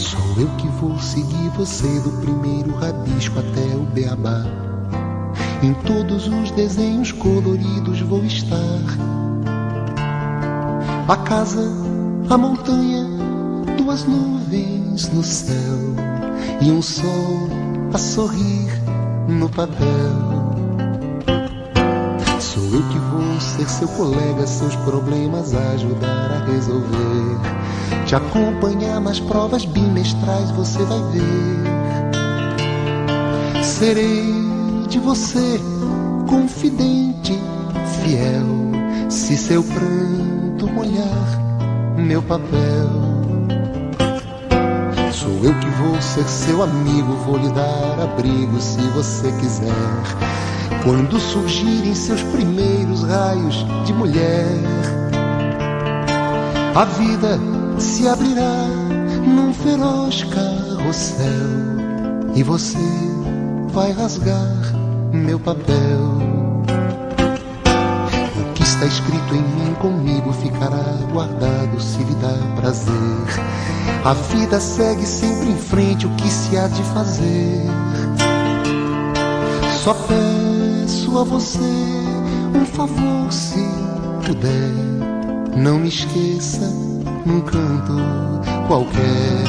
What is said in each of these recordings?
Sou eu que vou seguir você do primeiro rabisco até o beabá. Em todos os desenhos coloridos vou estar. A casa, a montanha, duas nuvens no céu e um sol a sorrir no papel. Sou eu que vou ser seu colega, seus problemas ajudar a resolver. Te acompanhar nas provas bimestrais, você vai ver. Serei de você confidente, fiel, se seu pranto molhar meu papel. Sou eu que vou ser seu amigo, vou lhe dar abrigo se você quiser. Quando surgirem seus primeiros raios de mulher, a vida se abrirá num feroz carrossel e você vai rasgar meu papel. O que está escrito em mim comigo ficará guardado se lhe dá prazer. A vida segue sempre em frente, o que se há de fazer? Só peço a você um favor, se puder, não me esqueça num canto qualquer.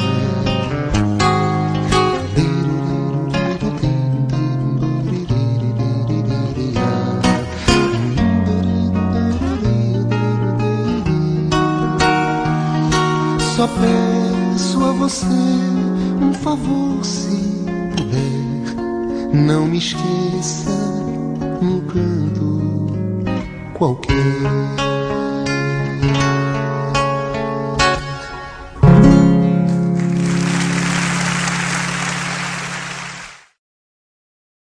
Só peço a você um favor, se puder, não me esqueça num canto qualquer.